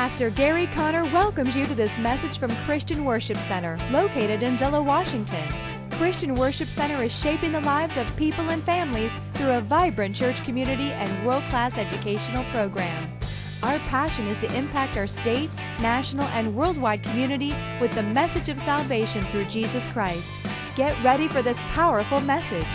Pastor Gary Conner welcomes you to this message from Christian Worship Center, located in Zillow, Washington. Christian Worship Center is shaping the lives of people and families through a vibrant church community and world-class educational program. Our passion is to impact our state, national, and worldwide community with the message of salvation through Jesus Christ. Get ready for this powerful message.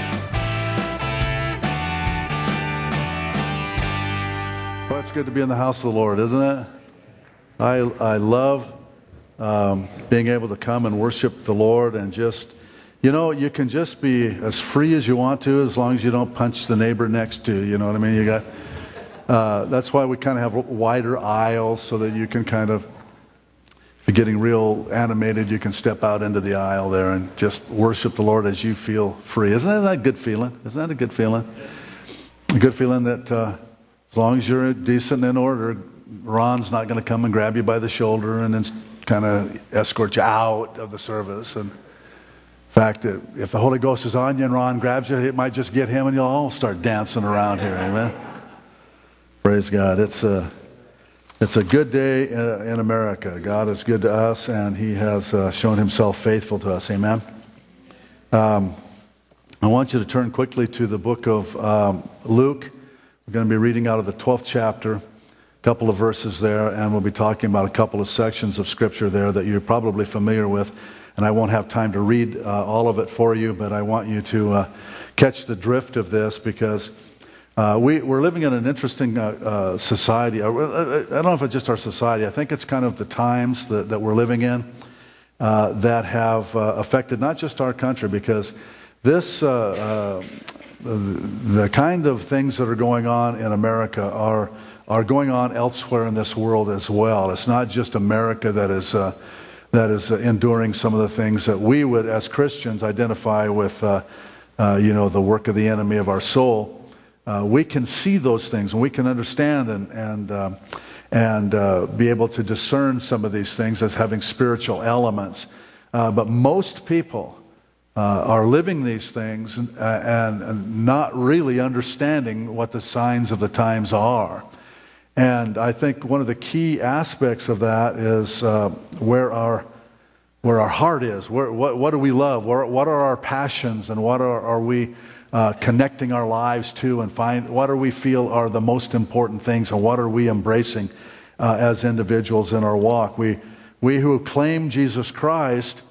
Well, it's good to be in the house of the Lord, isn't it? I love being able to come and worship the Lord and just, you know, you can just be as free as you want to as long as you don't punch the neighbor next to you, you know what I mean? You got, that's why we kind of have wider aisles so that you can kind of, if you're getting real animated, you can step out into the aisle there and just worship the Lord as you feel free. Isn't that a good feeling? Isn't that a good feeling? A good feeling that as long as you're decent and in order, Ron's not going to come and grab you by the shoulder and then kind of escort you out of the service. And in fact, if the Holy Ghost is on you and Ron grabs you, it might just get him and you'll all start dancing around here. Amen? Praise God. It's a good day in America. God is good to us, and He has shown Himself faithful to us. Amen? I want you to turn quickly to the book of Luke. We're going to be reading out of the 12th chapter, a couple of verses there, and we'll be talking about a couple of sections of Scripture there that you're probably familiar with, and I won't have time to read all of it for you, but I want you to catch the drift of this because we're living in an interesting society. I don't know if it's just our society. I think it's kind of the times that we're living in that have affected not just our country, because this the kind of things that are going on in America are going on elsewhere in this world as well. It's not just America that is enduring some of the things that we would, as Christians, identify with, the work of the enemy of our soul. We can see those things and we can understand and be able to discern some of these things as having spiritual elements. But most people are living these things and not really understanding what the signs of the times are. And I think one of the key aspects of that is where our heart is. What do we love? What are our passions, and what are we connecting our lives to, and what do we feel are the most important things, and what are we embracing as individuals in our walk? We who claim Jesus Christ,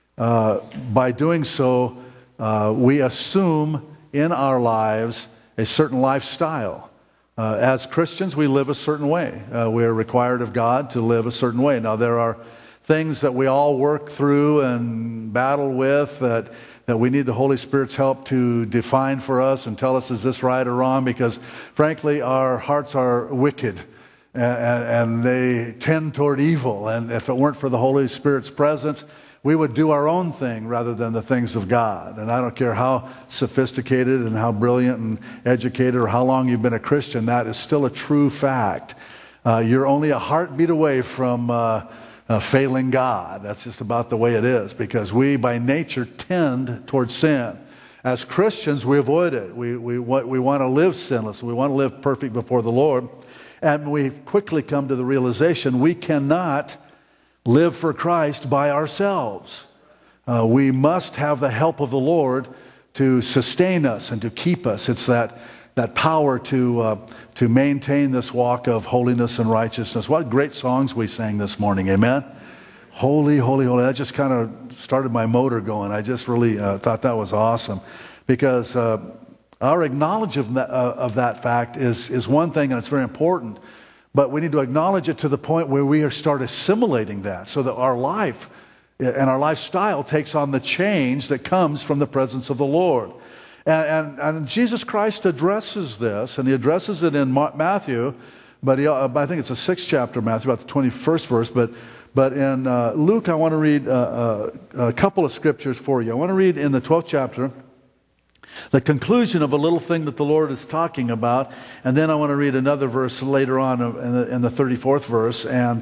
by doing so, we assume in our lives a certain lifestyle. As Christians, we live a certain way. We are required of God to live a certain way. Now, there are things that we all work through and battle with that we need the Holy Spirit's help to define for us and tell us, is this right or wrong? Because, frankly, our hearts are wicked and they tend toward evil. And if it weren't for the Holy Spirit's presence, we would do our own thing rather than the things of God. And I don't care how sophisticated and how brilliant and educated or how long you've been a Christian, that is still a true fact. You're only a heartbeat away from failing God. That's just about the way it is, because we by nature tend towards sin. As Christians, we avoid it. We want to live sinless. We want to live perfect before the Lord. And we quickly come to the realization we cannot live for Christ by ourselves. We must have the help of the Lord to sustain us and to keep us. It's that power to maintain this walk of holiness and righteousness. What great songs we sang this morning, amen? Holy, holy, holy. That just kind of started my motor going. I just really thought that was awesome, because our acknowledgement of that fact is one thing, and it's very important. But we need to acknowledge it to the point where we start assimilating that, so that our life and our lifestyle takes on the change that comes from the presence of the Lord. And Jesus Christ addresses this, and He addresses it in Matthew, but I think it's the 6th chapter of Matthew, about the 21st verse. But in Luke, I want to read a couple of scriptures for you. I want to read in the 12th chapter the conclusion of a little thing that the Lord is talking about, and then I want to read another verse later on in the 34th verse, and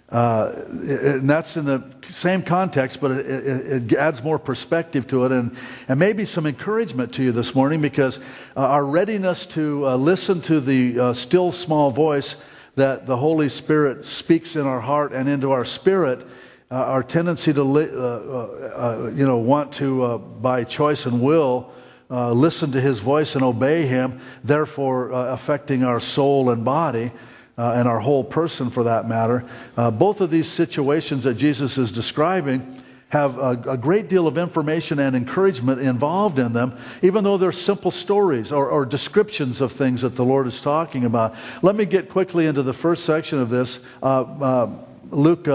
that's in the same context, but it adds more perspective to it, and maybe some encouragement to you this morning, because our readiness to listen to the still small voice that the Holy Spirit speaks in our heart and into our spirit, our tendency to, want to, by choice and will, listen to His voice and obey Him, therefore affecting our soul and body, and our whole person for that matter. Both of these situations that Jesus is describing have a great deal of information and encouragement involved in them, even though they're simple stories or descriptions of things that the Lord is talking about. Let me get quickly into the first section of this. Luke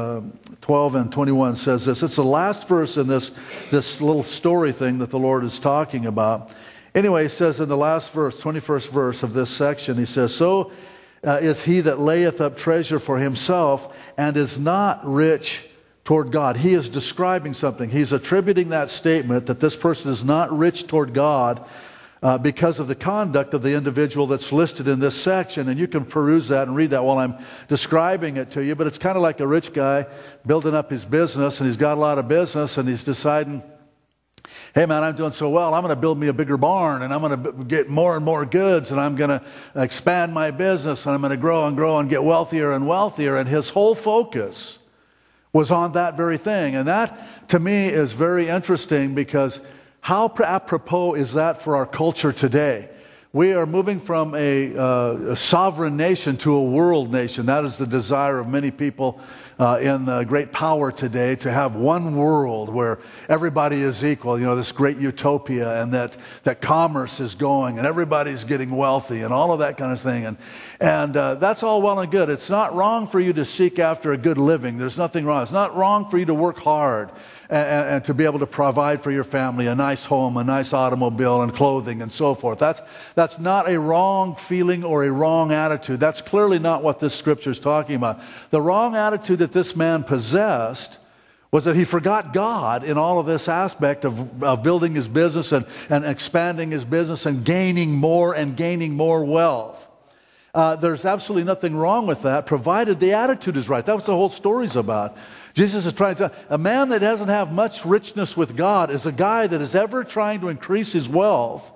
12 and 21 says this. It's the last verse in this little story thing that the Lord is talking about. Anyway, he says in the last verse, 21st verse of this section, he says, "So is he that layeth up treasure for himself and is not rich toward God." He is describing something. He's attributing that statement that this person is not rich toward God because of the conduct of the individual that's listed in this section. And you can peruse that and read that while I'm describing it to you. But it's kind of like a rich guy building up his business, and he's got a lot of business, and he's deciding, hey man, I'm doing so well, I'm going to build me a bigger barn, and I'm going to get more and more goods, and I'm going to expand my business, and I'm going to grow and grow and get wealthier and wealthier. And his whole focus was on that very thing. And that, to me, is very interesting, because how apropos is that for our culture today? We are moving from a sovereign nation to a world nation. That is the desire of many people in great power today, to have one world where everybody is equal, this great utopia, and that commerce is going and everybody's getting wealthy and all of that kind of thing. And that's all well and good. It's not wrong for you to seek after a good living. There's nothing wrong. It's not wrong for you to work hard and to be able to provide for your family a nice home, a nice automobile, and clothing and so forth. That's not a wrong feeling or a wrong attitude. That's clearly not what this scripture is talking about. The wrong attitude that this man possessed was that he forgot God in all of this aspect of building his business and expanding his business and gaining more wealth. There's absolutely nothing wrong with that, provided the attitude is right. That's what the whole story's about. Jesus is trying to tell, a man that doesn't have much richness with God is a guy that is ever trying to increase his wealth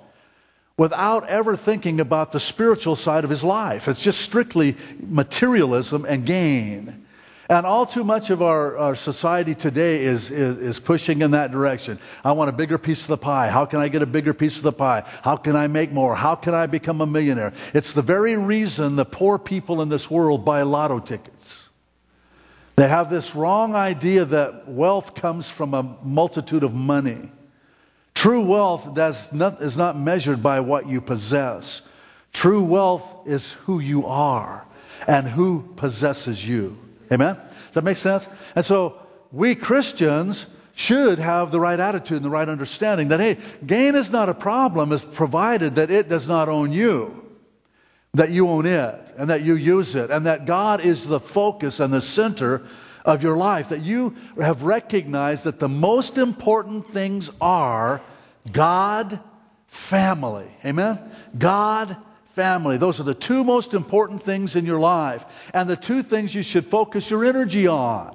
without ever thinking about the spiritual side of his life. It's just strictly materialism and gain. And all too much of our society today is pushing in that direction. I want a bigger piece of the pie. How can I get a bigger piece of the pie? How can I make more? How can I become a millionaire? It's the very reason the poor people in this world buy lotto tickets. They have this wrong idea that wealth comes from a multitude of money. True wealth is not measured by what you possess. True wealth is who you are and who possesses you. Amen? Does that make sense? And so we Christians should have the right attitude and the right understanding that, hey, gain is not a problem, is provided that it does not own you, that you own it and that you use it, and that God is the focus and the center of your life, that you have recognized that the most important things are God, family. Amen? God, family. Those are the two most important things in your life, and the two things you should focus your energy on.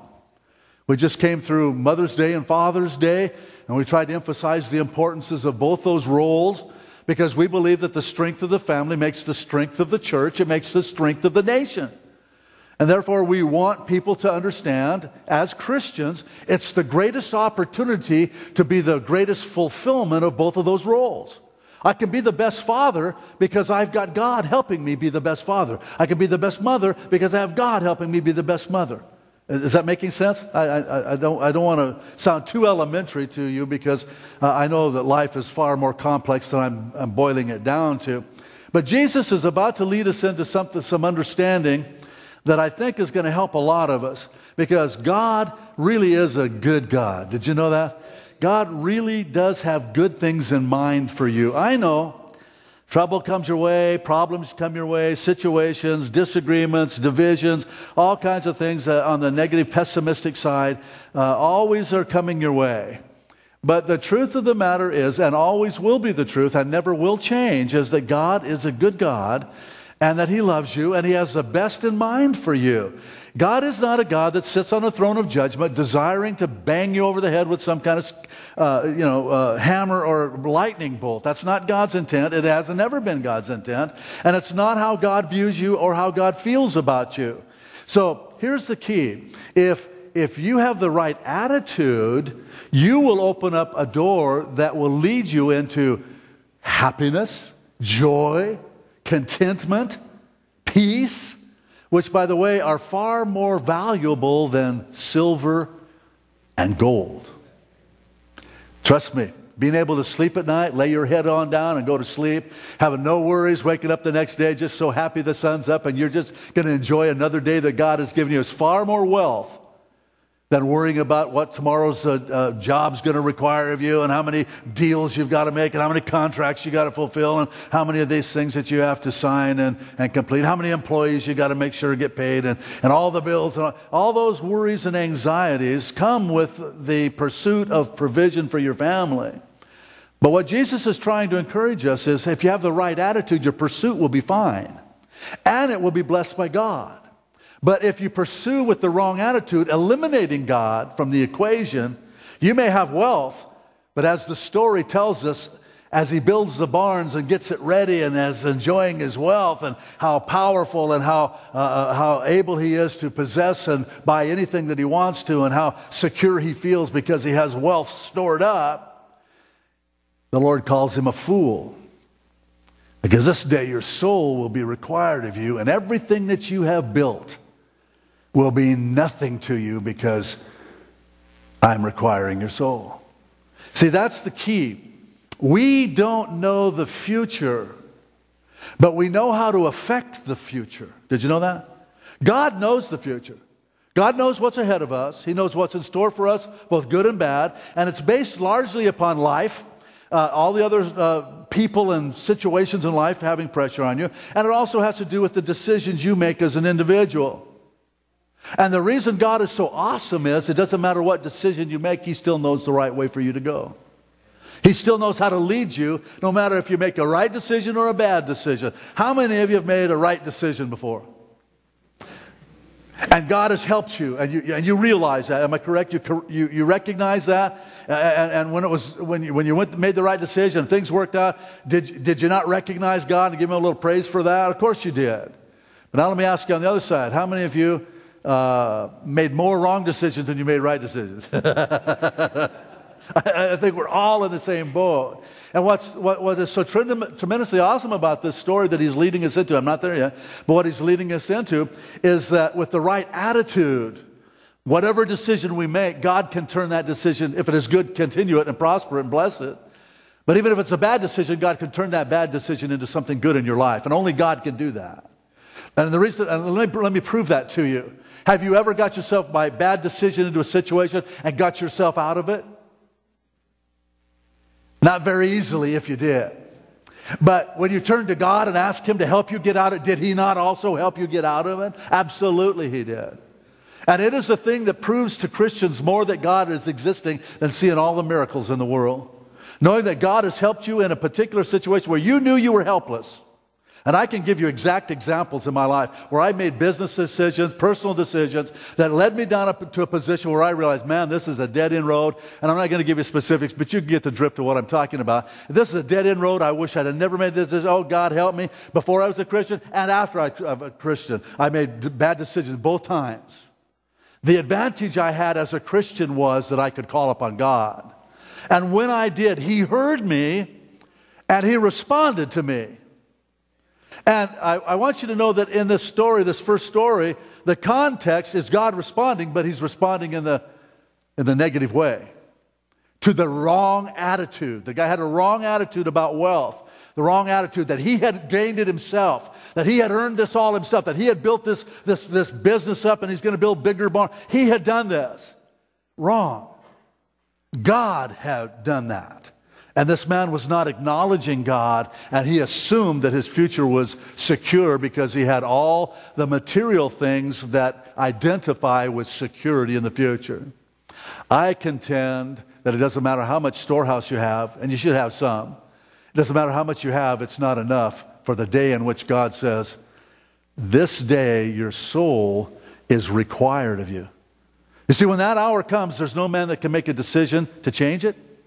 We just came through Mother's Day and Father's Day, and we tried to emphasize the importances of both those roles, because we believe that the strength of the family makes the strength of the church. It makes the strength of the nation. And therefore, we want people to understand, as Christians, it's the greatest opportunity to be the greatest fulfillment of both of those roles. I can be the best father because I've got God helping me be the best father. I can be the best mother because I have God helping me be the best mother. Is that making sense? I don't want to sound too elementary to you, because I know that life is far more complex than I'm boiling it down to. But Jesus is about to lead us into some understanding that I think is going to help a lot of us, because God really is a good God. Did you know that? God really does have good things in mind for you. I know trouble comes your way, problems come your way, situations, disagreements, divisions, all kinds of things on the negative, pessimistic side always are coming your way. But the truth of the matter is, and always will be the truth, and never will change, is that God is a good God, and that He loves you, and He has the best in mind for you. God is not a God that sits on a throne of judgment desiring to bang you over the head with some kind hammer or lightning bolt. That's not God's intent. It has never been God's intent. And it's not how God views you or how God feels about you. So here's the key. If you have the right attitude, you will open up a door that will lead you into happiness, joy, contentment, peace, which, by the way, are far more valuable than silver and gold. Trust me, being able to sleep at night, lay your head on down and go to sleep, having no worries, waking up the next day just so happy the sun's up and you're just going to enjoy another day that God has given you is far more wealth than worrying about what tomorrow's job's going to require of you and how many deals you've got to make and how many contracts you got to fulfill and how many of these things that you have to sign and complete, how many employees you got to make sure get paid and all the bills. And all those worries and anxieties come with the pursuit of provision for your family. But what Jesus is trying to encourage us is if you have the right attitude, your pursuit will be fine and it will be blessed by God. But if you pursue with the wrong attitude, eliminating God from the equation, you may have wealth, but as the story tells us, as he builds the barns and gets it ready and is enjoying his wealth and how powerful and how able he is to possess and buy anything that he wants to and how secure he feels because he has wealth stored up, the Lord calls him a fool. Because this day your soul will be required of you and everything that you have built will be nothing to you because I'm requiring your soul. See, that's the key. We don't know the future, but we know how to affect the future. Did you know that? God knows the future. God knows what's ahead of us. He knows what's in store for us, both good and bad, and it's based largely upon life, all the other people and situations in life having pressure on you, and it also has to do with the decisions you make as an individual. And the reason God is so awesome is it doesn't matter what decision you make, He still knows the right way for you to go. He still knows how to lead you, no matter if you make a right decision or a bad decision. How many of you have made a right decision before? And God has helped you, and you realize that. Am I correct? You recognize that? And when you made the right decision and things worked out, did you not recognize God and give Him a little praise for that? Of course you did. But now let me ask you on the other side. How many of you made more wrong decisions than you made right decisions? I think we're all in the same boat. And what is so tremendously awesome about this story that he's leading us into, I'm not there yet, but what he's leading us into is that with the right attitude, whatever decision we make, God can turn that decision, if it is good, continue it and prosper it and bless it. But even if it's a bad decision, God can turn that bad decision into something good in your life. And only God can do that. And the reason, and let me prove that to you. Have you ever got yourself by bad decision into a situation and got yourself out of it? Not very easily if you did. But when you turned to God and asked Him to help you get out of it, did He not also help you get out of it? Absolutely He did. And it is a thing that proves to Christians more that God is existing than seeing all the miracles in the world. Knowing that God has helped you in a particular situation where you knew you were helpless. And I can give you exact examples in my life where I made business decisions, personal decisions that led me down to a position where I realized, man, this is a dead-end road. And I'm not going to give you specifics, but you can get the drift of what I'm talking about. This is a dead-end road. I wish I'd have never made this decision. Oh, God, help me. Before I was a Christian and after I was a Christian, I made bad decisions both times. The advantage I had as a Christian was that I could call upon God. And when I did, He heard me and He responded to me. And I want you to know that in this story, this first story, the context is God responding, but He's responding in the negative way. To the wrong attitude. The guy had a wrong attitude about wealth. The wrong attitude that he had gained it himself. That he had earned this all himself. That he had built this business up and he's going to build bigger barns. He had done this. Wrong. God had done that. And this man was not acknowledging God, and he assumed that his future was secure because he had all the material things that identify with security in the future. I contend that it doesn't matter how much storehouse you have, and you should have some. It doesn't matter how much you have, it's not enough for the day in which God says, this day your soul is required of you. You see, when that hour comes, there's no man that can make a decision to change it.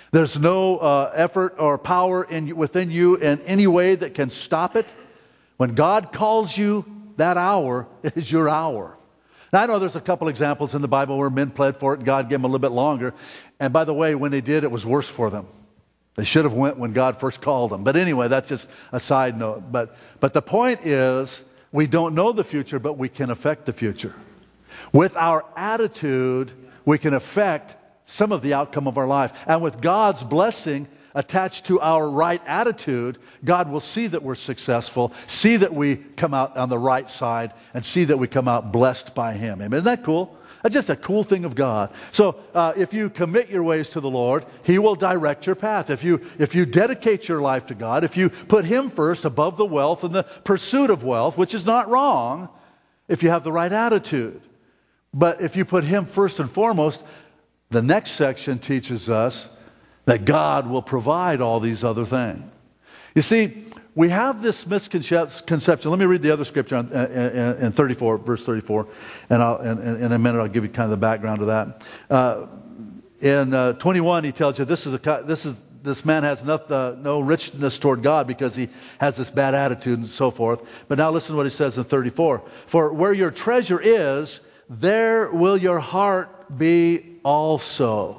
There's no effort or power within you in any way that can stop it. When God calls you, that hour is your hour. Now, I know there's a couple examples in the Bible where men pled for it and God gave them a little bit longer. And by the way, when they did, it was worse for them. They should have went when God first called them. But anyway, that's just a side note. But the point is, we don't know the future, but we can affect the future. With our attitude, we can affect some of the outcome of our life. And with God's blessing attached to our right attitude, God will see that we're successful, see that we come out on the right side, and see that we come out blessed by Him. Amen. Isn't that cool? That's just a cool thing of God. So if you commit your ways to the Lord, He will direct your path. If you dedicate your life to God, if you put Him first above the wealth and the pursuit of wealth, which is not wrong if you have the right attitude. But if you put Him first and foremost, the next section teaches us that God will provide all these other things. You see, we have this misconception. Let me read the other scripture in 34, verse 34, and in a minute I'll give you kind of the background to that. In 21, he tells you this man has no richness toward God because he has this bad attitude and so forth. But now listen to what he says in 34. For where your treasure is, there will your heart be also.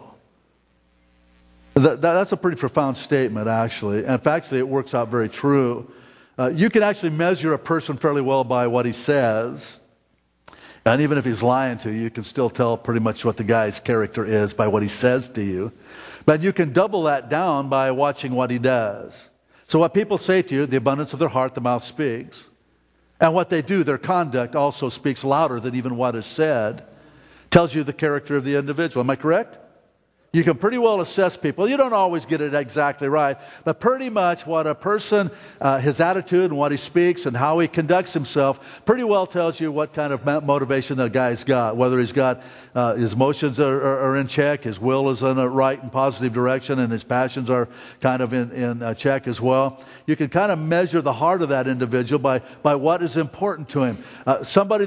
That's a pretty profound statement, actually. And actually, it works out very true. You can actually measure a person fairly well by what he says. And even if he's lying to you, you can still tell pretty much what the guy's character is by what he says to you. But you can double that down by watching what he does. So what people say to you, the abundance of their heart, the mouth speaks. And what they do, their conduct also speaks louder than even what is said. Tells you the character of the individual. Am I correct? You can pretty well assess people. You don't always get it exactly right, but pretty much what a person, his attitude and what he speaks and how he conducts himself, pretty well tells you what kind of motivation that guy's got. Whether he's got his emotions are in check, his will is in a right and positive direction, and his passions are kind of in check as well. You can kind of measure the heart of that individual by what is important to him. Somebody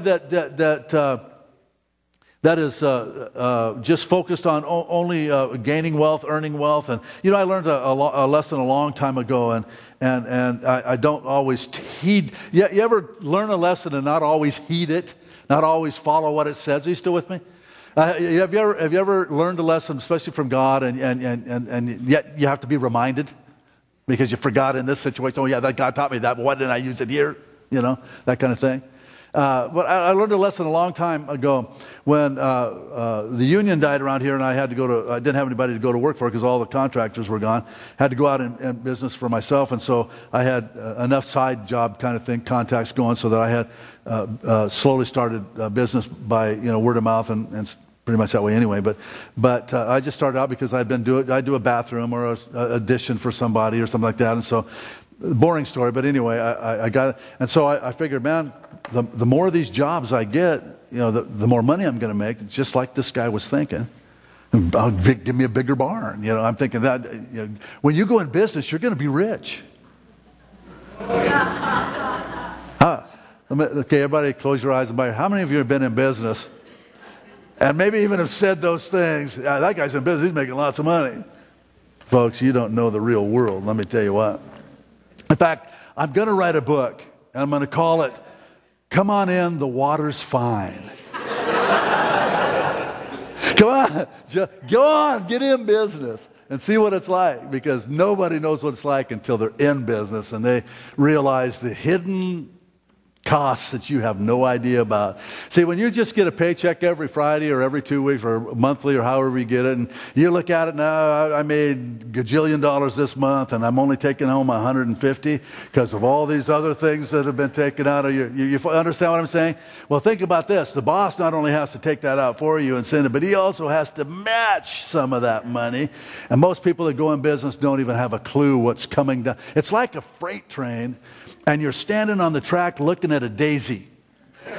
that is just focused on only gaining wealth, earning wealth. And, you know, I learned a lesson a long time ago, and I don't always heed. You ever learn a lesson and not always heed it, not always follow what it says? Are you still with me? Have you ever learned a lesson, especially from God, and yet you have to be reminded because you forgot in this situation, oh yeah, that God taught me that, but why didn't I use it here? You know, that kind of thing. But I learned a lesson a long time ago when the union died around here, and I didn't have anybody to go to work for because all the contractors were gone. Had to go out in business for myself, and so I had enough side job kind of thing, contacts going, so that I had slowly started business by word of mouth and pretty much that way anyway. But I just started out because I'd do a bathroom or a addition for somebody or something like that, and so. Boring story, but anyway, I got it. And so I figured, man, the more of these jobs I get, the more money I'm going to make, just like this guy was thinking. Give me a bigger barn. I'm thinking that when you go in business, you're going to be rich. Okay, everybody close your eyes and how many of you have been in business and maybe even have said those things? That guy's in business, he's making lots of money. Folks, you don't know the real world, let me tell you what. In fact, I'm going to write a book, and I'm going to call it, Come On In, the Water's Fine. Come on, go on, get in business and see what it's like, because nobody knows what it's like until they're in business and they realize the hidden costs that you have no idea about. See, when you just get a paycheck every Friday or every 2 weeks or monthly or however you get it, and you look at it now, I made $gajillion this month and I'm only taking home $150 because of all these other things that have been taken out of you. You understand what I'm saying? Well, think about this. The boss not only has to take that out for you and send it, but he also has to match some of that money. And most people that go in business don't even have a clue what's coming down. It's like a freight train. And you're standing on the track looking at a daisy. And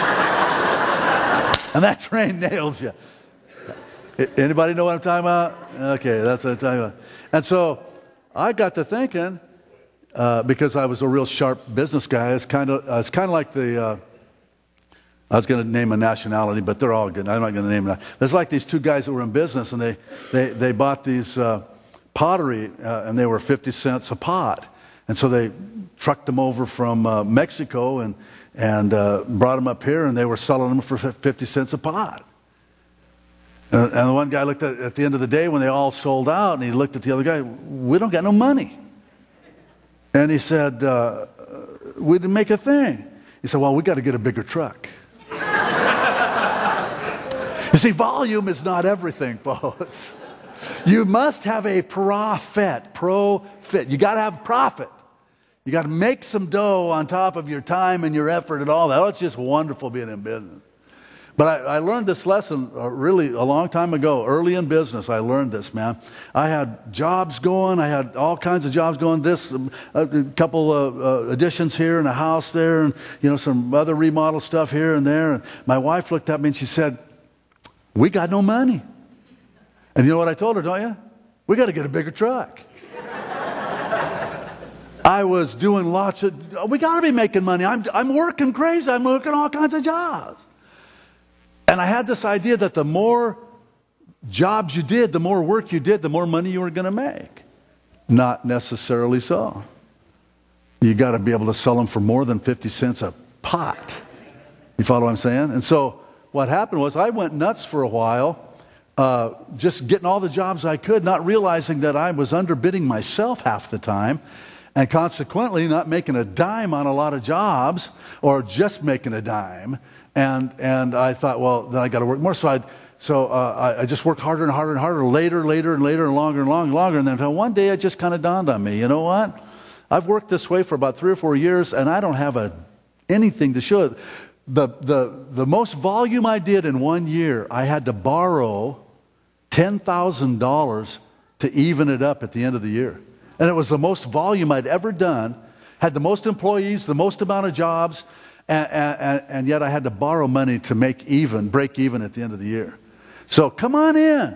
that train nails you. Anybody know what I'm talking about? Okay, that's what I'm talking about. And so I got to thinking, because I was a real sharp business guy, it's kind of like I was going to name a nationality, but they're all good. I'm not going to name it. It's like these two guys that were in business, and they bought these pottery, and they were 50 cents a pot. And so they trucked them over from Mexico and brought them up here, and they were selling them for 50 cents a pot. And the one guy looked at the end of the day when they all sold out, and he looked at the other guy, we don't got no money. And he said, we didn't make a thing. He said, well, we got to get a bigger truck. You see, volume is not everything, folks. You must have a profit. You got to have profit. You got to make some dough on top of your time and your effort and all that. Oh, it's just wonderful being in business. But I learned this lesson really a long time ago. Early in business, I learned this, man. I had jobs going. I had all kinds of jobs going. A couple of additions here and a house there, and some other remodel stuff here and there. And my wife looked at me and she said, we got no money. And you know what I told her, don't you? We got to get a bigger truck. I was doing we got to be making money. I'm working crazy. I'm working all kinds of jobs. And I had this idea that the more jobs you did, the more work you did, the more money you were going to make. Not necessarily so. You got to be able to sell them for more than 50 cents a pot. You follow what I'm saying? And so what happened was I went nuts for a while, just getting all the jobs I could, not realizing that I was underbidding myself half the time, and consequently not making a dime on a lot of jobs, or just making a dime. And I thought, well, then I got to work more. So I just worked harder and harder and harder, later and longer and longer. And then one day it just kind of dawned on me, you know what? I've worked this way for about 3 or 4 years, and I don't have anything to show it. The most volume I did in 1 year, I had to borrow $10,000 to even it up at the end of the year. And it was the most volume I'd ever done, had the most employees, the most amount of jobs, and yet I had to borrow money to break even at the end of the year. So come on in.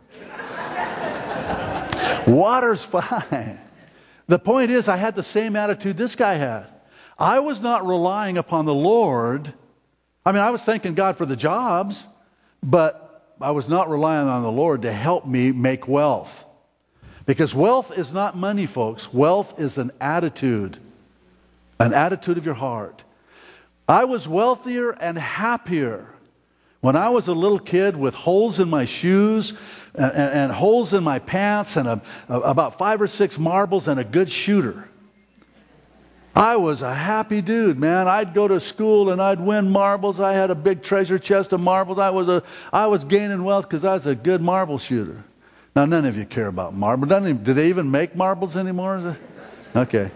Water's fine. The point is, I had the same attitude this guy had. I was not relying upon the Lord. I mean, I was thanking God for the jobs, but I was not relying on the Lord to help me make wealth. Because wealth is not money, folks. Wealth is an attitude of your heart. I was wealthier and happier when I was a little kid with holes in my shoes and holes in my pants and about 5 or 6 marbles and a good shooter. I was a happy dude, man. I'd go to school and I'd win marbles. I had a big treasure chest of marbles. I was gaining wealth because I was a good marble shooter. Now, none of you care about marbles. Do they even make marbles anymore? Okay.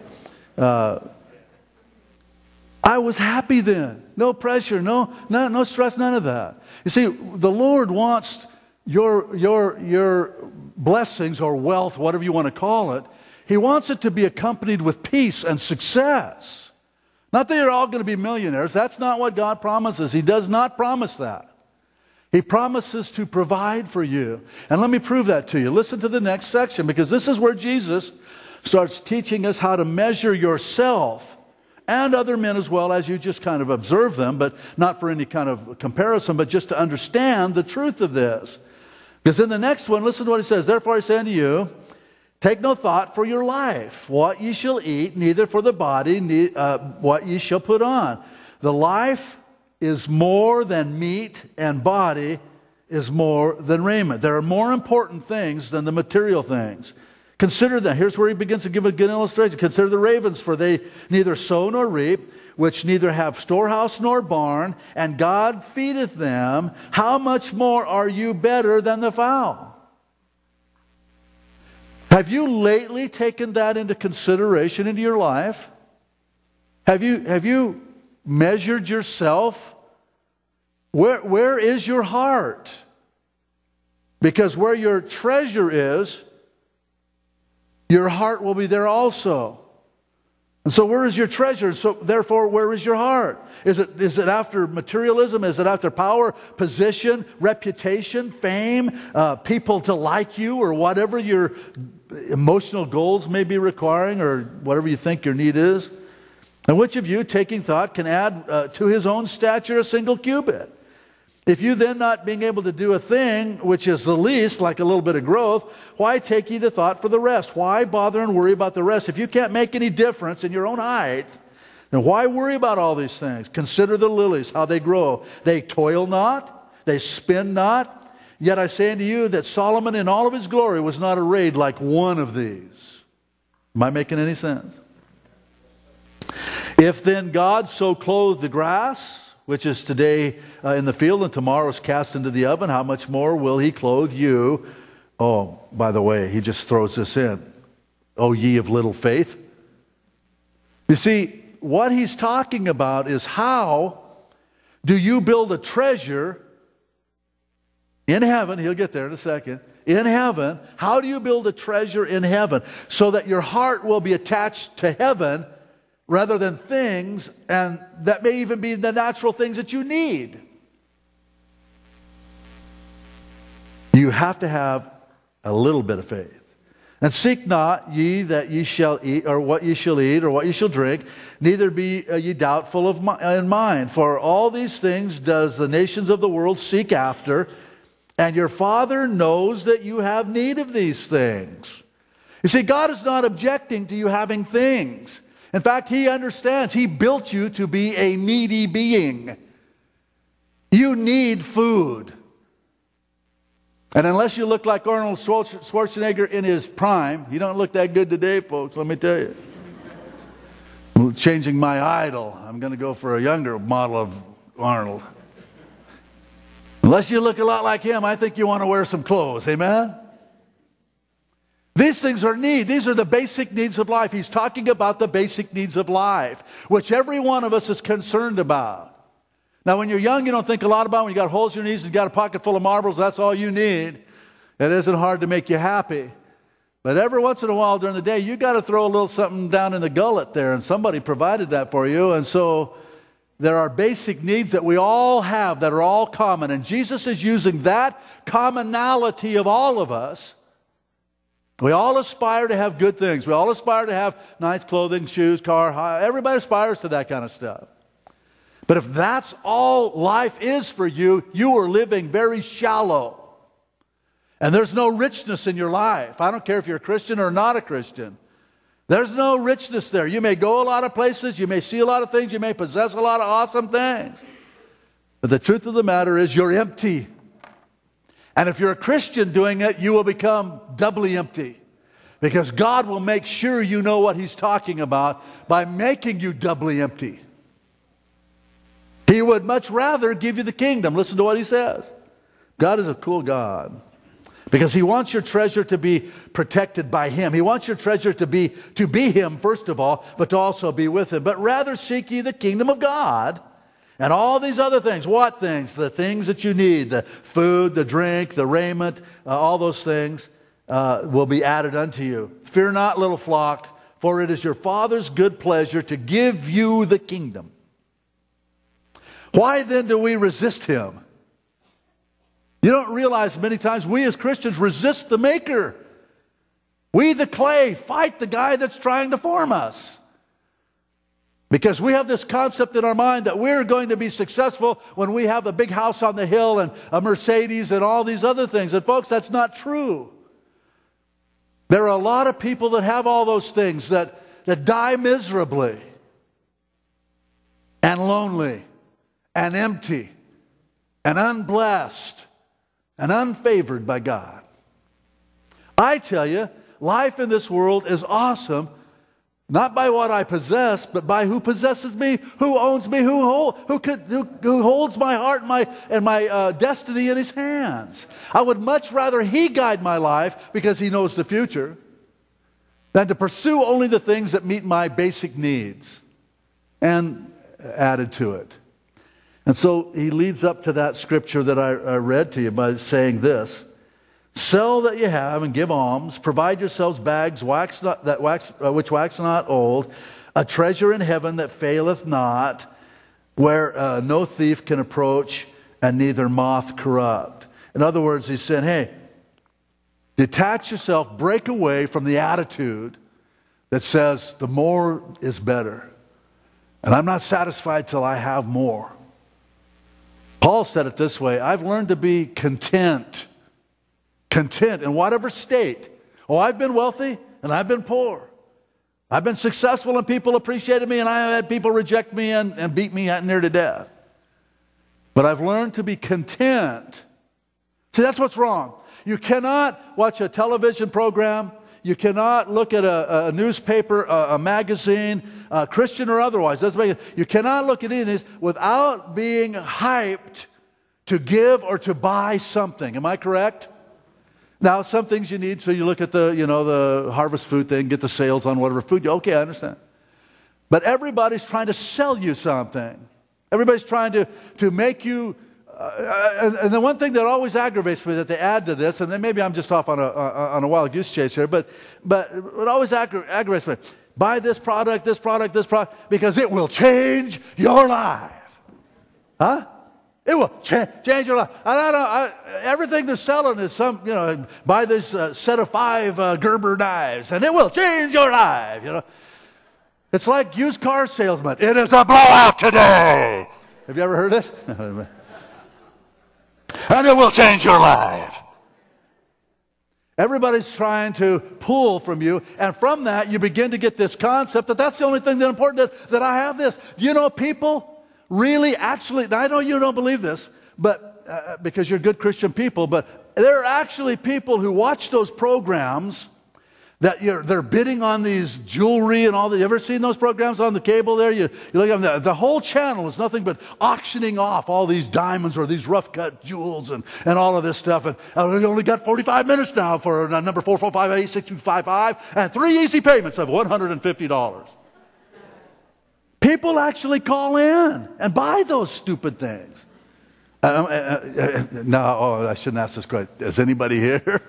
I was happy then. No pressure, no stress, none of that. You see, the Lord wants your blessings or wealth, whatever you want to call it. He wants it to be accompanied with peace and success. Not that you're all going to be millionaires. That's not what God promises. He does not promise that. He promises to provide for you. And let me prove that to you. Listen to the next section, because this is where Jesus starts teaching us how to measure yourself and other men as well, as you just kind of observe them, but not for any kind of comparison, but just to understand the truth of this. Because in the next one, listen to what he says. Therefore I say unto you, take no thought for your life, what ye shall eat, neither for the body, what ye shall put on. The life is more than meat, and body is more than raiment. There are more important things than the material things. Consider that. Here's where he begins to give a good illustration. Consider the ravens, for they neither sow nor reap, which neither have storehouse nor barn, and God feedeth them. How much more are you better than the fowl? Have you lately taken that into consideration into your life? Have you measured yourself? Where is your heart? Because where your treasure is, your heart will be there also. And so where is your treasure? So therefore, where is your heart? Is it after materialism? Is it after power, position, reputation, fame, people to like you, or whatever your emotional goals may be requiring, or whatever you think your need is? And which of you, taking thought, can add to his own stature a single cubit? If you then not being able to do a thing which is the least, like a little bit of growth, why take ye the thought for the rest? Why bother and worry about the rest? If you can't make any difference in your own height, then why worry about all these things? Consider the lilies, how they grow. They toil not, they spin not. Yet I say unto you that Solomon in all of his glory was not arrayed like one of these. Am I making any sense? If then God so clothed the grass, which is today in the field and tomorrow is cast into the oven, how much more will he clothe you? Oh, by the way, he just throws this in. O ye of little faith. You see, what he's talking about is how do you build a treasure in heaven? He'll get there in a second. In heaven, how do you build a treasure in heaven so that your heart will be attached to heaven rather than things, and that may even be the natural things that you need? You have to have a little bit of faith. And seek not ye that ye shall eat, or what ye shall eat, or what ye shall drink, neither be ye doubtful in mind. For all these things does the nations of the world seek after, and your Father knows that you have need of these things. You see, God is not objecting to you having things. In fact, He understands. He built you to be a needy being. You need food. And unless you look like Arnold Schwarzenegger in his prime, you don't look that good today, folks, let me tell you. I'm changing my idol. I'm going to go for a younger model of Arnold. Unless you look a lot like him, I think you want to wear some clothes. Amen? These things are needs. These are the basic needs of life. He's talking about the basic needs of life, which every one of us is concerned about. Now, when you're young, you don't think a lot about it. When you got holes in your knees and you got a pocket full of marbles, that's all you need. It isn't hard to make you happy. But every once in a while during the day, you got to throw a little something down in the gullet there, and somebody provided that for you. And so there are basic needs that we all have that are all common. And Jesus is using that commonality of all of us. We all aspire to have good things. We all aspire to have nice clothing, shoes, car. Everybody aspires to that kind of stuff. But if that's all life is for you, you are living very shallow. And there's no richness in your life. I don't care if you're a Christian or not a Christian. There's no richness there. You may go a lot of places. You may see a lot of things. You may possess a lot of awesome things. But the truth of the matter is you're empty. And if you're a Christian doing it, you will become doubly empty. Because God will make sure you know what He's talking about by making you doubly empty. He would much rather give you the kingdom. Listen to what He says. God is a cool God. Because He wants your treasure to be protected by Him. He wants your treasure to be Him, first of all, but to also be with Him. But rather seek ye the kingdom of God. And all these other things. What things? The things that you need. The food, the drink, the raiment, all those things will be added unto you. Fear not, little flock, for it is your Father's good pleasure to give you the kingdom. Why then do we resist Him? You don't realize many times we as Christians resist the Maker. We, the clay, fight the guy that's trying to form us. Because we have this concept in our mind that we're going to be successful when we have a big house on the hill and a Mercedes and all these other things. And folks, that's not true. There are a lot of people that have all those things that die miserably and lonely and empty and unblessed and unfavored by God. I tell you, life in this world is awesome, not by what I possess, but by who possesses me, who owns me, who holds my heart and my destiny in His hands. I would much rather He guide my life because He knows the future than to pursue only the things that meet my basic needs and added to it. And so he leads up to that scripture that I read to you by saying this: sell that you have and give alms. Provide yourselves bags which wax not old, a treasure in heaven that faileth not, where no thief can approach and neither moth corrupt. In other words, he's saying, hey, detach yourself, break away from the attitude that says the more is better. And I'm not satisfied till I have more. Paul said it this way, I've learned to be content. Content in whatever state. Oh, I've been wealthy and I've been poor. I've been successful and people appreciated me, and I have had people reject me and beat me near to death. But I've learned to be content. See, that's what's wrong. You cannot watch a television program. You cannot look at a newspaper, a magazine, Christian or otherwise. You cannot look at any of these without being hyped to give or to buy something. Am I correct? Now, some things you need, so you look at the Harvest Food thing, get the sales on whatever food. Okay, I understand. But everybody's trying to sell you something. Everybody's trying to make you... and the one thing that always aggravates me that they add to this, and then maybe I'm just off on a wild goose chase here, but it always aggravates me. Buy this product, because it will change your life. Huh? It will change your life. Everything they're selling is buy this set of 5 Gerber knives, and it will change your life. It's like used car salesman. It is a blowout today. Have you ever heard it? And it will change your life. Everybody's trying to pull from you, and from that you begin to get this concept that that's the only thing that's important, that I have this. People really, actually, now I know you don't believe this, but because you're good Christian people, but there are actually people who watch those programs that they're bidding on these jewelry and all that. You ever seen those programs on the cable there? You look at them, the whole channel is nothing but auctioning off all these diamonds or these rough cut jewels and all of this stuff. And we only got 45 minutes now for number 445-86255 and 3 easy payments of $150. People actually call in and buy those stupid things. No, I shouldn't ask this question. Is anybody here?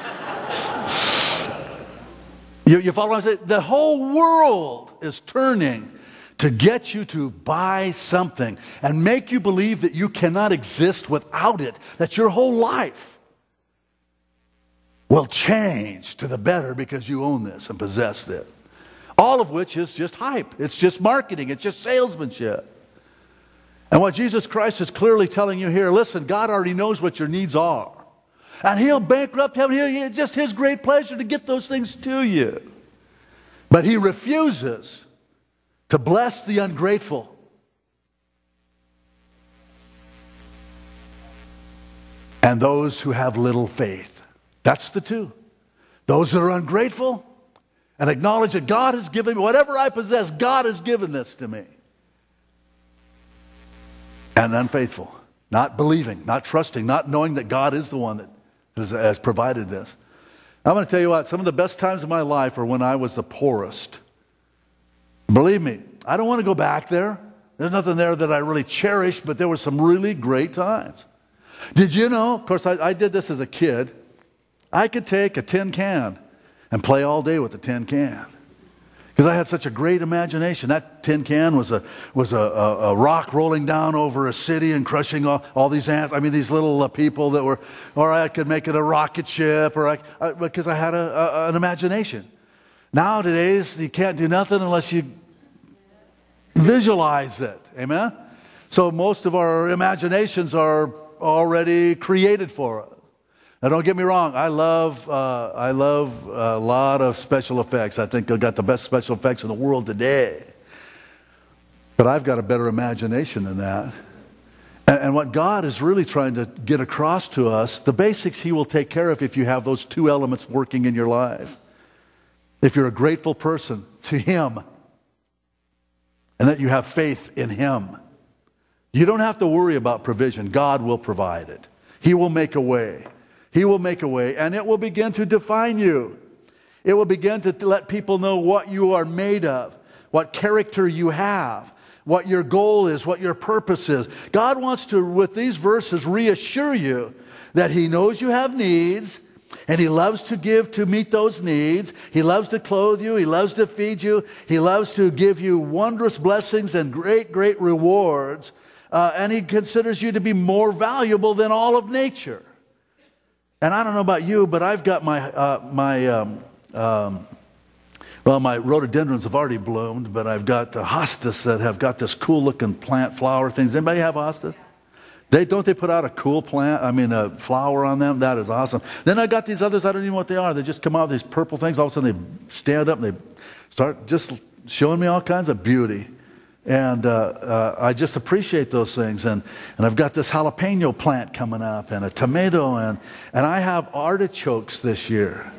You follow what I'm saying? The whole world is turning to get you to buy something and make you believe that you cannot exist without it, that your whole life will change to the better because you own this and possess it. All of which is just hype. It's just marketing. It's just salesmanship. And what Jesus Christ is clearly telling you here, listen, God already knows what your needs are. And He'll bankrupt heaven. It's just His great pleasure to get those things to you. But He refuses to bless the ungrateful. And those who have little faith. That's the two. Those that are ungrateful and acknowledge that God has given me, whatever I possess, God has given this to me. And unfaithful, not believing, not trusting, not knowing that God is the one that has provided this. I'm going to tell you what, some of the best times of my life are when I was the poorest. Believe me, I don't want to go back there. There's nothing there that I really cherished, but there were some really great times. Did you know, of course I did this as a kid, I could take a tin can and play all day with the tin can. Because I had such a great imagination. That tin can was a rock rolling down over a city and crushing all these ants. I mean, these little people that were, or I could make it a rocket ship, because I had an imagination. Nowadays, you can't do nothing unless you visualize it. Amen? So most of our imaginations are already created for us. Now, don't get me wrong. I love a lot of special effects. I think they've got the best special effects in the world today. But I've got a better imagination than that. And what God is really trying to get across to us, the basics He will take care of if you have those two elements working in your life. If you're a grateful person to Him, and that you have faith in Him, you don't have to worry about provision. God will provide it. He will make a way. He will make a way, and it will begin to define you. It will begin to let people know what you are made of, what character you have, what your goal is, what your purpose is. God wants to, with these verses, reassure you that He knows you have needs, and He loves to give to meet those needs. He loves to clothe you. He loves to feed you. He loves to give you wondrous blessings and great, great rewards. And He considers you to be more valuable than all of nature. And I don't know about you, but I've got my rhododendrons have already bloomed, but I've got the hostas that have got this cool-looking plant flower things. Anybody have hostas? Don't they put out a cool plant? I mean, a flower on them? That is awesome. Then I got these others, I don't even know what they are. They just come out with these purple things. All of a sudden they stand up and they start just showing me all kinds of beauty. And I just appreciate those things. And I've got this jalapeno plant coming up and a tomato. And I have artichokes this year.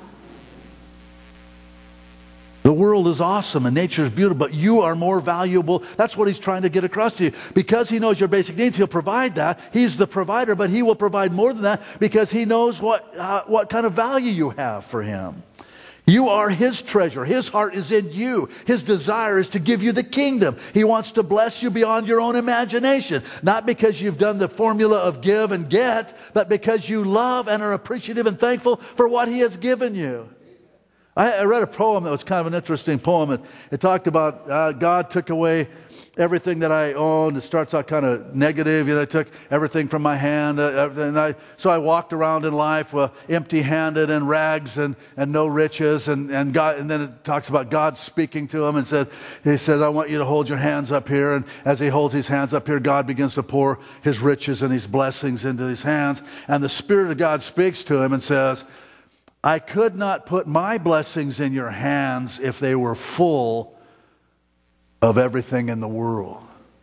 The world is awesome and nature is beautiful, but you are more valuable. That's what he's trying to get across to you. Because he knows your basic needs, he'll provide that. He's the provider, but he will provide more than that because he knows what kind of value you have for him. You are his treasure. His heart is in you. His desire is to give you the kingdom. He wants to bless you beyond your own imagination. Not because you've done the formula of give and get, but because you love and are appreciative and thankful for what he has given you. I read a poem that was kind of an interesting poem. It talked about God took away everything that I owned. It starts out kind of negative. You know, I took everything from my hand. So I walked around in life empty-handed and rags and no riches. And God. And then it talks about God speaking to him and he says, I want you to hold your hands up here. And as he holds his hands up here, God begins to pour his riches and his blessings into his hands. And the Spirit of God speaks to him and says, I could not put my blessings in your hands if they were full of everything in the world.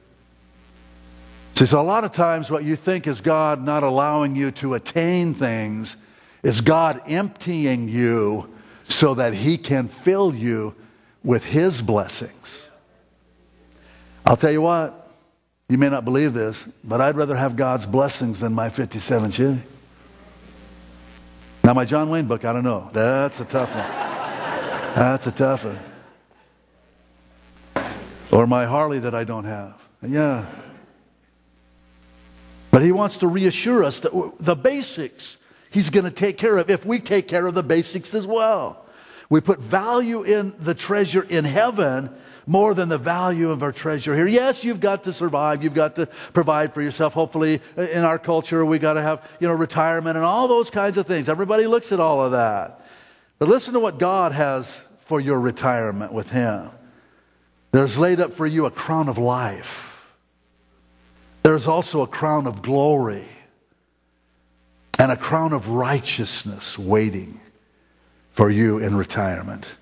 See, so a lot of times what you think is God not allowing you to attain things is God emptying you so that he can fill you with his blessings. I'll tell you what, you may not believe this, but I'd rather have God's blessings than my 57 Chevy. Now, my John Wayne book, I don't know. That's a tough one. That's a tough one. Or my Harley that I don't have. Yeah. But he wants to reassure us that the basics he's going to take care of if we take care of the basics as well. We put value in the treasure in heaven more than the value of our treasure here. Yes, you've got to survive. You've got to provide for yourself. Hopefully, in our culture, we got to have, retirement and all those kinds of things. Everybody looks at all of that. But listen to what God has for your retirement with him. There's laid up for you a crown of life. There's also a crown of glory and a crown of righteousness waiting for you in retirement.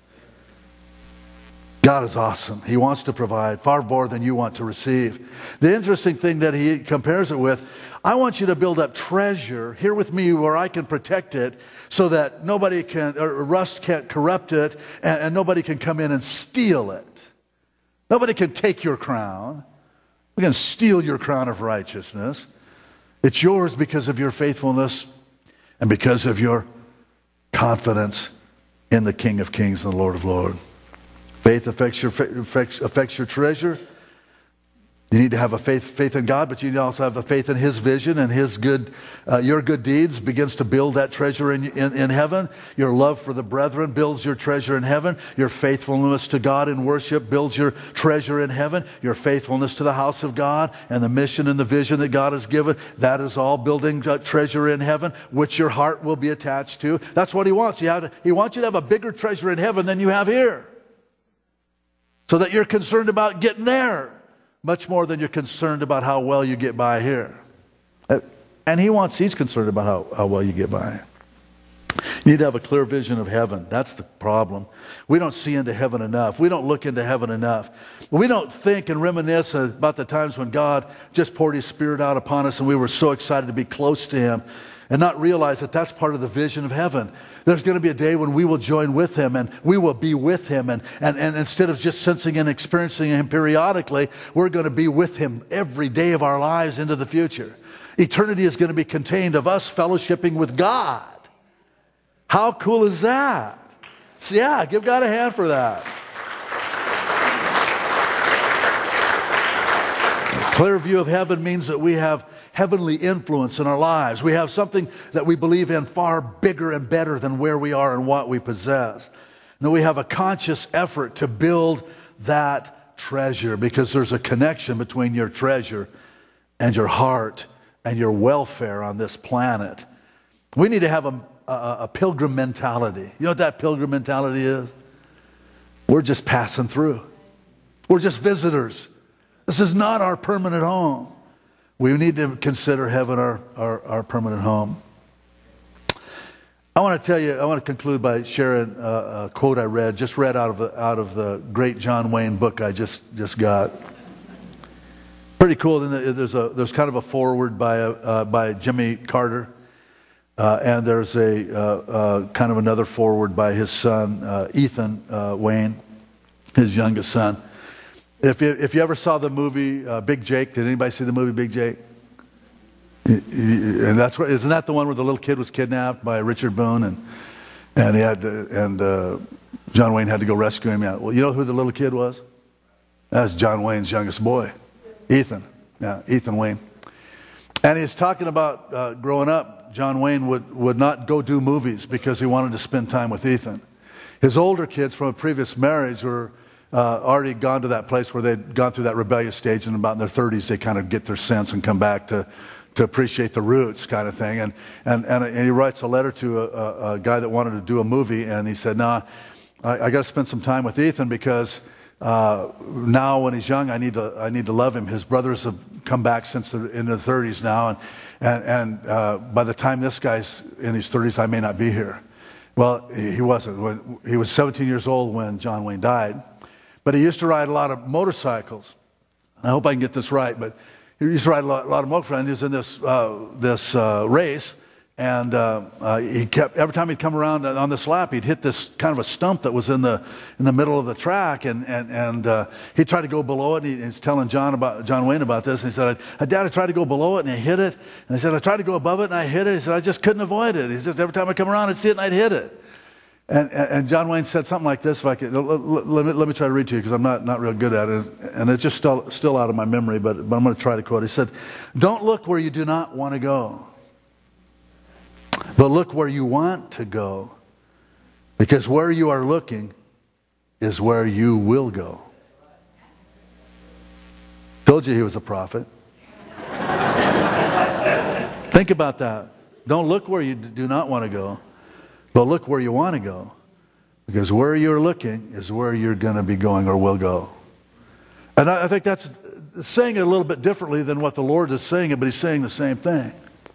God is awesome. He wants to provide far more than you want to receive. The interesting thing that he compares it with, I want you to build up treasure here with me where I can protect it so that nobody can, or rust can't corrupt it, and nobody can come in and steal it. Nobody can take your crown. We can steal your crown of righteousness. It's yours because of your faithfulness and because of your confidence in the King of Kings and the Lord of Lords. Faith affects your treasure. You need to have a faith in God, but you need to also have a faith in his vision and his your good deeds begins to build that treasure in heaven. Your love for the brethren builds your treasure in heaven. Your faithfulness to God in worship builds your treasure in heaven. Your faithfulness to the house of God and the mission and the vision that God has given, that is all building treasure in heaven, which your heart will be attached to. That's what he wants. He wants you to have a bigger treasure in heaven than you have here, so that you're concerned about getting there much more than you're concerned about how well you get by here. And he's concerned about how well you get by. You need to have a clear vision of heaven. That's the problem. We don't see into heaven enough. We don't look into heaven enough. We don't think and reminisce about the times when God just poured his Spirit out upon us and we were so excited to be close to him, and not realize that that's part of the vision of heaven. There's going to be a day when we will join with him and we will be with him. And instead of just sensing and experiencing him periodically, we're going to be with him every day of our lives into the future. Eternity is going to be contained of us fellowshipping with God. How cool is that? So yeah, give God a hand for that. A clear view of heaven means that we have heavenly influence in our lives. We have something that we believe in far bigger and better than where we are and what we possess. And then we have a conscious effort to build that treasure, because there's a connection between your treasure and your heart and your welfare on this planet. We need to have a pilgrim mentality. You know what that pilgrim mentality is? We're just passing through. We're just visitors. This is not our permanent home. we need to consider heaven our permanent home. I want to conclude by sharing a quote I just read out of the great John Wayne book I just got. Pretty cool. There's kind of a foreword by Jimmy Carter, and there's a kind of another foreword by his son Ethan Wayne, his youngest son. If you ever saw the movie Big Jake, did anybody see the movie Big Jake? And isn't that the one where the little kid was kidnapped by Richard Boone, and John Wayne had to go rescue him? Yeah. Well, you know who the little kid was? That was John Wayne's youngest boy, Ethan. Yeah, Ethan Wayne. And he's talking about growing up. John Wayne would not go do movies because he wanted to spend time with Ethan. His older kids from a previous marriage were already gone to that place where they'd gone through that rebellious stage, and about in their 30s they kind of get their sense and come back to appreciate the roots kind of thing. And he writes a letter to a guy that wanted to do a movie, and he said, "Nah, I got to spend some time with Ethan because now when he's young, I need to love him. His brothers have come back since they're in their 30s now, and by the time this guy's in his 30s, I may not be here." Well, he wasn't. He was 17 years old when John Wayne died, but he used to ride a lot of motorcycles. I hope I can get this right, but he used to ride a lot of motorcycles. He was in this race, and he kept, every time he'd come around on this lap, he'd hit this kind of a stump that was in the middle of the track, and he tried to go below it. And he's telling John Wayne about this, and he said, "Dad, I tried to go below it and I hit it." And he said, "I tried to go above it and I hit it." He said, "I just couldn't avoid it." He says, "Every time I come around, I'd see it and I'd hit it." And John Wayne said something like this. If I could, let me try to read to you because I'm not real good at it, and it's just still out of my memory. But I'm going to try to quote. He said, "Don't look where you do not want to go, but look where you want to go, because where you are looking is where you will go." Told you he was a prophet. Think about that. Don't look where you do not want to go, but look where you want to go, because where you're looking is where you're going to be going or will go. And I think that's saying it a little bit differently than what the Lord is saying it, but he's saying the same thing.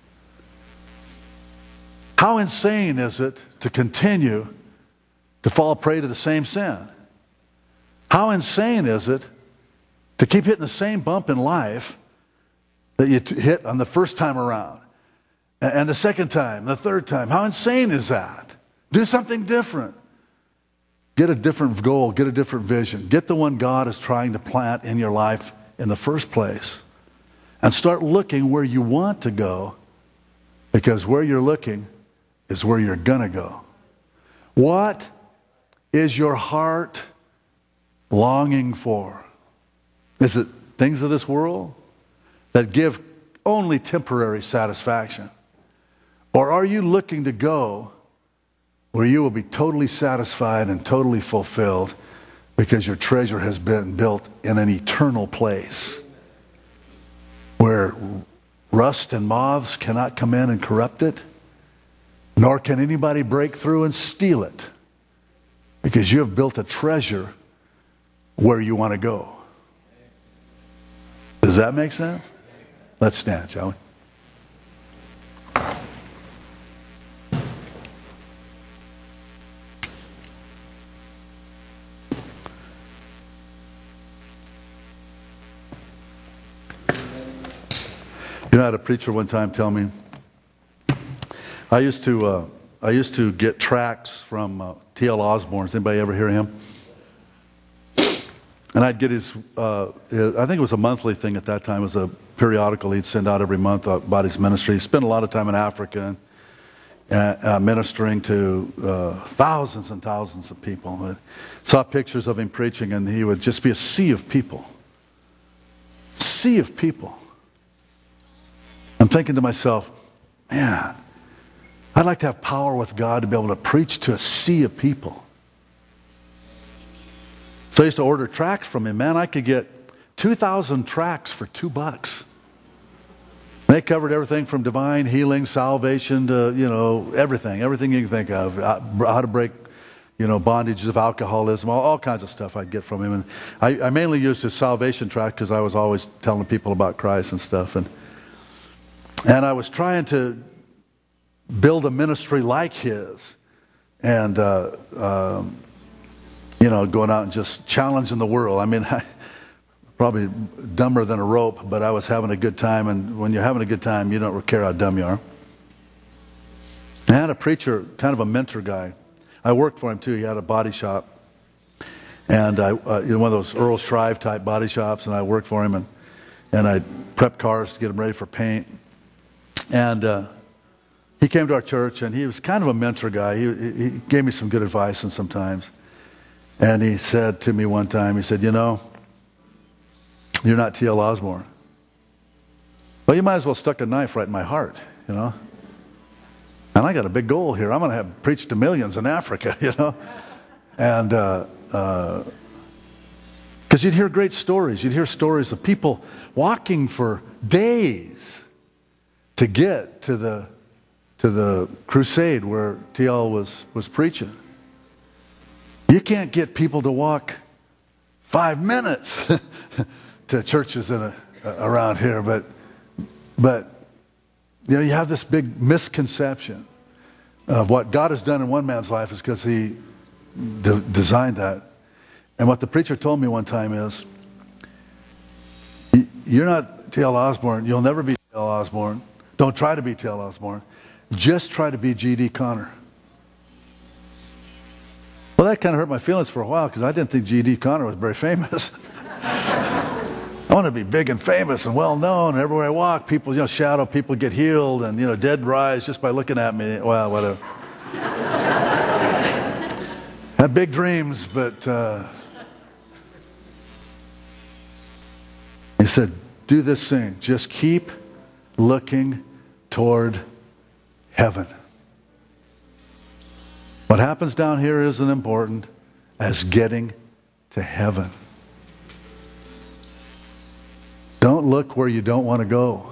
How insane is it to continue to fall prey to the same sin? How insane is it to keep hitting the same bump in life that you hit on the first time around, and the second time, the third time? How insane is that? Do something different. Get a different goal, get a different vision. Get the one God is trying to plant in your life in the first place. And start looking where you want to go, because where you're looking is where you're going to go. What is your heart longing for? Is it things of this world that give only temporary satisfaction? Or are you looking to go where you will be totally satisfied and totally fulfilled because your treasure has been built in an eternal place where rust and moths cannot come in and corrupt it, nor can anybody break through and steal it, because you have built a treasure where you want to go? Does that make sense? Let's stand, shall we? You know, I had a preacher one time tell me, I used to get tracts from T.L. Osborne. Does anybody ever hear him? And I'd get his, I think it was a monthly thing at that time. It was a periodical he'd send out every month about his ministry. He spent a lot of time in Africa ministering to thousands and thousands of people. I saw pictures of him preaching, and he would just be a sea of people. Sea of people. I'm thinking to myself, man, I'd like to have power with God to be able to preach to a sea of people. So I used to order tracts from him. Man, I could get 2,000 tracts for $2. They covered everything from divine healing, salvation to, everything you can think of. How to break, bondages of alcoholism, all kinds of stuff I'd get from him. And I mainly used his salvation tract because I was always telling people about Christ and stuff. And And I was trying to build a ministry like his. And, going out and just challenging the world. I mean, probably dumber than a rope, but I was having a good time. And when you're having a good time, you don't care how dumb you are. I had a preacher, kind of a mentor guy. I worked for him too. He had a body shop. And one of those Earl Shrive type body shops. And I worked for him. And I prepped cars to get them ready for paint. And he came to our church, and he was kind of a mentor guy. He gave me some good advice and sometimes. And he said to me one time, he said, you're not T.L. Osborn. Well, you might as well stuck a knife right in my heart, And I got a big goal here. I'm going to have preached to millions in Africa, And because you'd hear great stories. You'd hear stories of people walking for days to get to the crusade where T.L. was preaching. You can't get people to walk 5 minutes to churches around here, but you have this big misconception of what God has done in one man's life is because he designed that. And what the preacher told me one time is, you're not T.L. Osborn. You'll never be T.L. Osborn. Don't try to be T.L. Osborn. Just try to be G.D. Conner. Well, that kind of hurt my feelings for a while because I didn't think G.D. Conner was very famous. I want to be big and famous and well known. Everywhere I walk, people shadow, people get healed, and dead rise just by looking at me. Well, whatever. Had big dreams, but he said, do this thing. Just keep looking toward heaven. What happens down here isn't important as getting to heaven. Don't look where you don't want to go.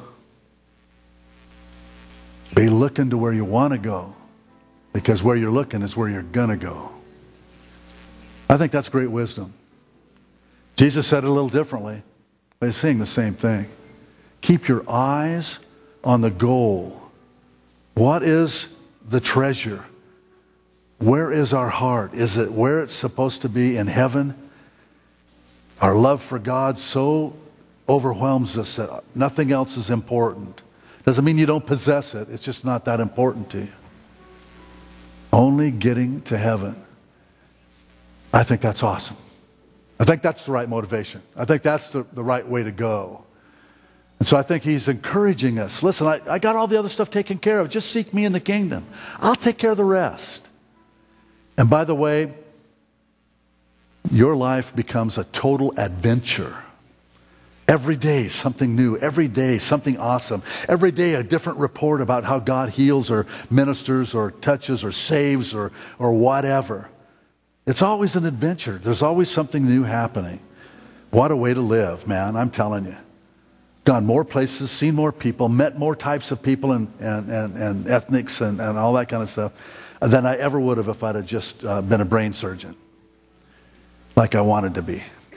Be looking to where you want to go, because where you're looking is where you're going to go. I think that's great wisdom. Jesus said it a little differently, but he's saying the same thing. Keep your eyes on the goal. What is the treasure? Where is our heart? Is it where it's supposed to be in heaven? Our love for God so overwhelms us that nothing else is important. Doesn't mean you don't possess it. It's just not that important to you. Only getting to heaven. I think that's awesome. I think that's the right motivation. I think that's the right way to go. And so I think he's encouraging us. Listen, I got all the other stuff taken care of. Just seek me in the kingdom. I'll take care of the rest. And by the way, your life becomes a total adventure. Every day, something new. Every day, something awesome. Every day, a different report about how God heals or ministers or touches or saves or whatever. It's always an adventure. There's always something new happening. What a way to live, man. I'm telling you. Gone more places, seen more people, met more types of people and ethnics and all that kind of stuff than I ever would have if I'd have just been a brain surgeon like I wanted to be.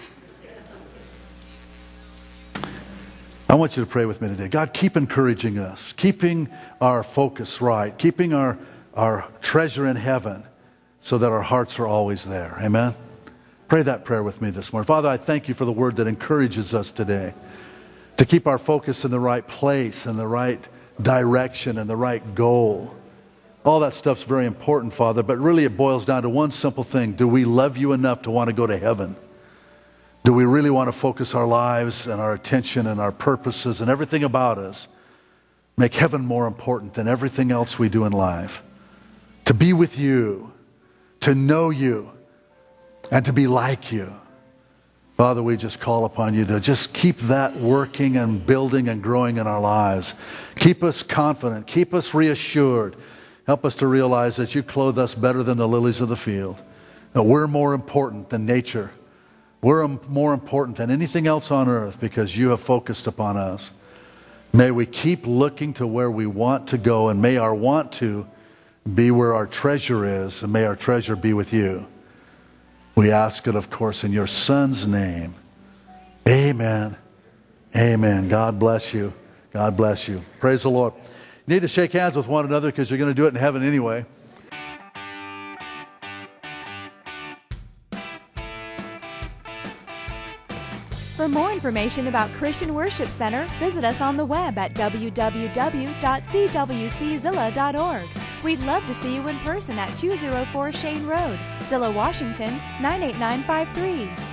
I want you to pray with me today. God, keep encouraging us, keeping our focus right, keeping our treasure in heaven so that our hearts are always there. Amen? Pray that prayer with me this morning. Father, I thank you for the word that encourages us today to keep our focus in the right place and the right direction and the right goal. All that stuff's very important, Father, but really it boils down to one simple thing. Do we love you enough to want to go to heaven? Do we really want to focus our lives and our attention and our purposes and everything about us, make heaven more important than everything else we do in life? To be with you, to know you, and to be like you. Father, we just call upon you to just keep that working and building and growing in our lives. Keep us confident. Keep us reassured. Help us to realize that you clothe us better than the lilies of the field. That we're more important than nature. We're more important than anything else on earth because you have focused upon us. May we keep looking to where we want to go, and may our want to be where our treasure is, and may our treasure be with you. We ask it, of course, in your Son's name. Amen. Amen. God bless you. God bless you. Praise the Lord. You need to shake hands with one another because you're going to do it in heaven anyway. For more information about Christian Worship Center, visit us on the web at www.cwczilla.org. We'd love to see you in person at 204 Shane Road, Zillow, Washington, 98953.